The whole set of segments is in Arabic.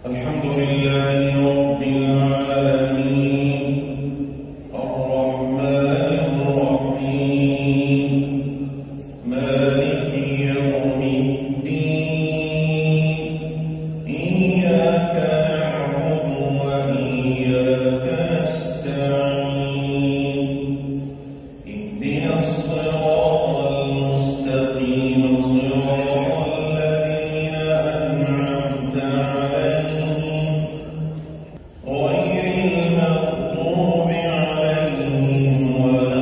الحمد لله رب العالمين الرحمن الرحيم مالك يوم الدين إياك نعبد وإياك نستعين اهدنا الصراط المستقيم صراط الذين أنعمت عليهم غير المغضوب عليهم ولا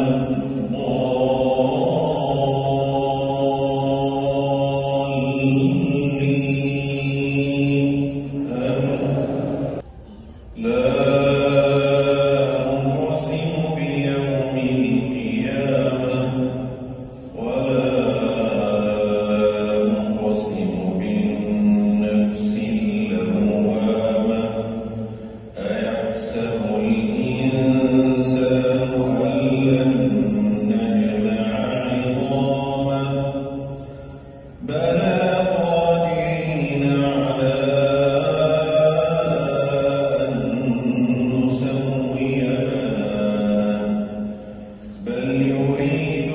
الضالين آمين. لا أقسم بيوم القيامة ولا أقسم بالنفس اللوامة أيحسب الإنسان أن لن نجمع عظامه بلى قادرين على أن نسوي بنانه بل يريد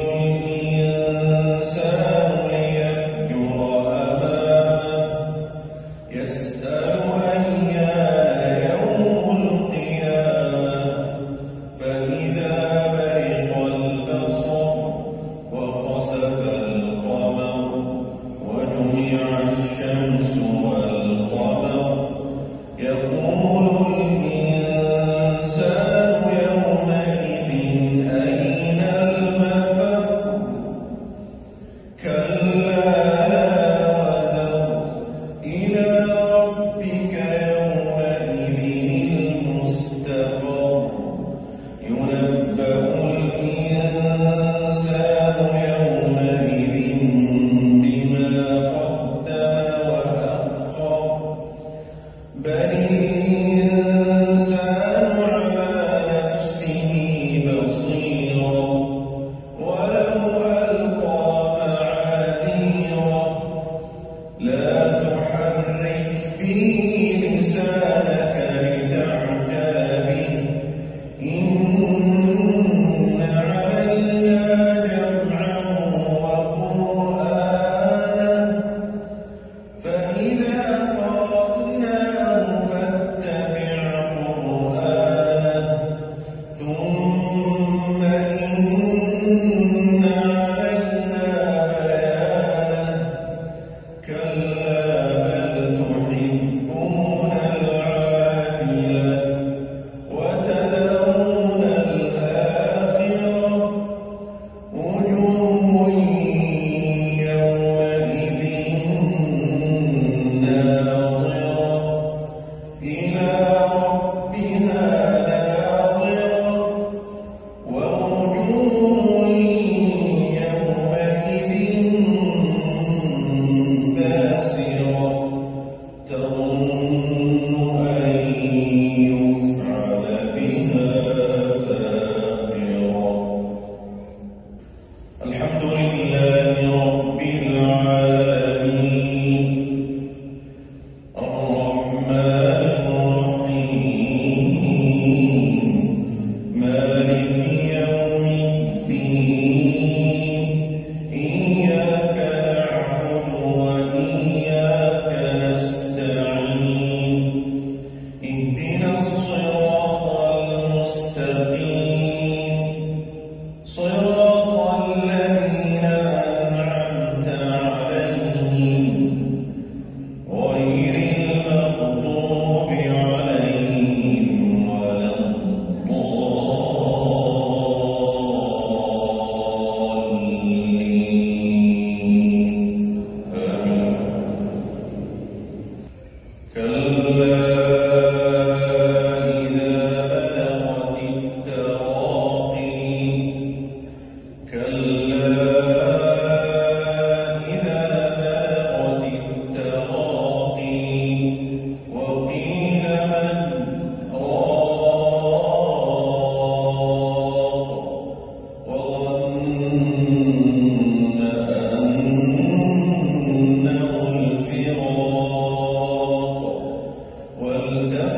الإنسان ليفجر أمامه يسأل أيان يوم القيامة فإذا برق البصر وخسف القمر وجمع الشمس والقمر يقول الإنسان يومئذ أين المفر كلا لا وزر إلى ربك يومئذ المستقر ينبأ الإنسان يومئذ بما قدم وأخر بل الإنسان على نفسه بصيرا ولو ألقى معاذيره لا تحرك به لسانك لتعجل به إن علينا جمعه وقرآنه فإذا قرأناه فاتبع قرآنه ثم إن علينا بيانه كلا بل تحبون العاجلة وتذرون الآخرة وجوه يومئذ ناظرة إلى ربها ناظرة ووجوه يومئذ باسرة تظن أن يفعل بها فاقرة الحمد لله رب العالمين الرحمن الرحيم مالك يوم الدين إياك نعبد وإياك نستعين اهدنا الصراط المستقيم صراط الذين أنعمت عليهم غير المغضوب عليهم ولا الضالين آمين. كلا إذا بلغت التراقي كلا إذا بلغت التراقي وقيل من راق وظن أنه الفراق والتفت